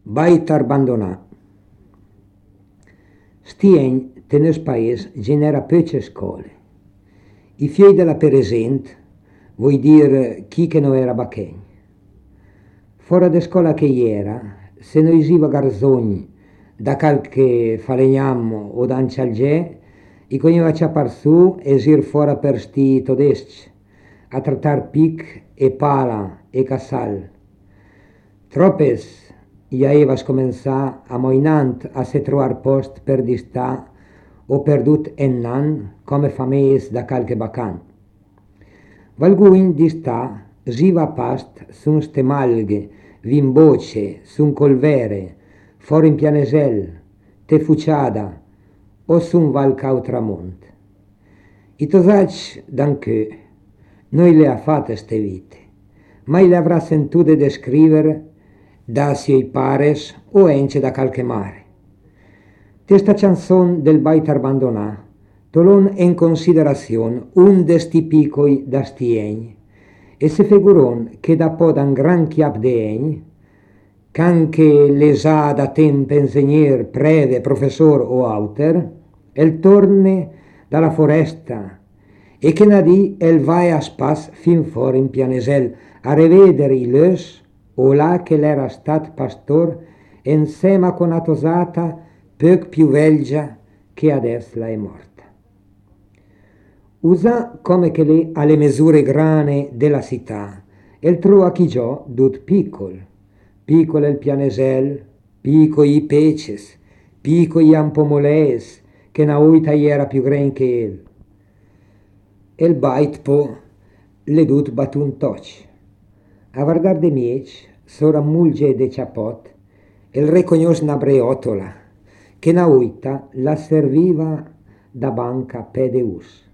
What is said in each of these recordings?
Baita abbandonà. Stien, tenes paese, genera pece scole. I fiei della present, vuoi dire chi che non era bacchegn. Fora de scuola che era, se noi isiva garzogni, da qualche falegnammo o d'ancialgè, i cogneva ciapar su e sir fora per sti todesci, a trattar pic e pala e cassal. Tropes ja aveva scomensà a moinant a se trovar post per distà o perdut ennan come fameis da qualche bacan. Valguin distà siva past sun ste malghe, vimboce, sun colvere, for in pianesel, te fuciada o sun val cautramont. I tosac d'anchè, noi le ha fatte ste vite, mai le avrà sentute descrivere da siei pares o ence da qualche mare. Questa canzone del baita abbandonà tolon in considerazione un desti picoi da stiegni e se figuron che da po' dan gran chiap de egni, c'anche l'esà da tempo insegner, preve, professor o auter, el torne dalla foresta e che nadì el vai a spas fin fuori in pianesel a rivedere i lös o là che l'era stat pastor insema con a tosata poc più velgia che adesso la è morta. Usa come che le alle misure grane della città, el trova chi giò dut piccol il pianesel, pico i peces, pico i ampomoles, che na oita era più gran che el. El bait po le dut batun toc. A guardar de miec, sora mulge de ciapot, el recognos na breotola, che na oita la serviva da banca pedeus.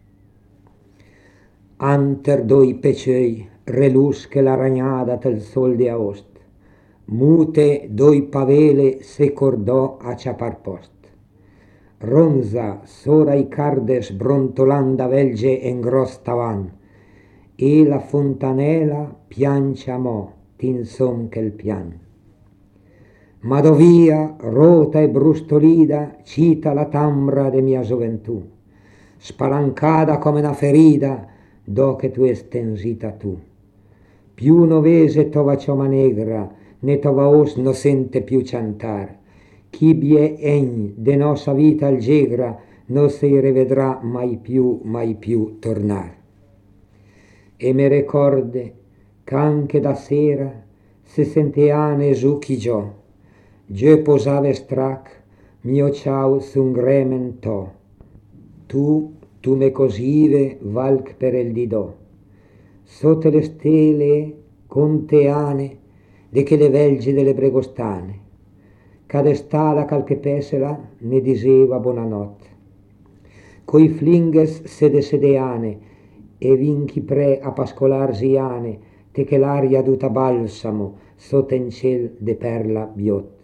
Anter doi pecei relus che la ragnada tel sol de aost, mute doi pavele se cordò a ciapar post. Ronza sora i cardes brontolanda velge en gros tavan, e la fontanela pianciamò tinson che il pian. Madovia, rota e brustolida, cita la tambra de mia gioventù, spalancada come una ferida, do che tu estensita tu. Più novese tova cioma negra, ne tova os no sente più cantar. Chi bie egn de nosa vita algegra, no se rivedrà mai più tornar. E me ricorde c'anche da sera se senteane su chi giò, Dio posave strac mio ciao sun gremen to. Tu me cosive valc per el didò. Sotto le stele conteane de che le velgi delle bregostane, cadestala calche pesela ne diseva buonanotte. Coi flinges sedeane e vinchi pre a pascolarsiane, te che l'aria duta balsamo sotto in ciel de perla biot.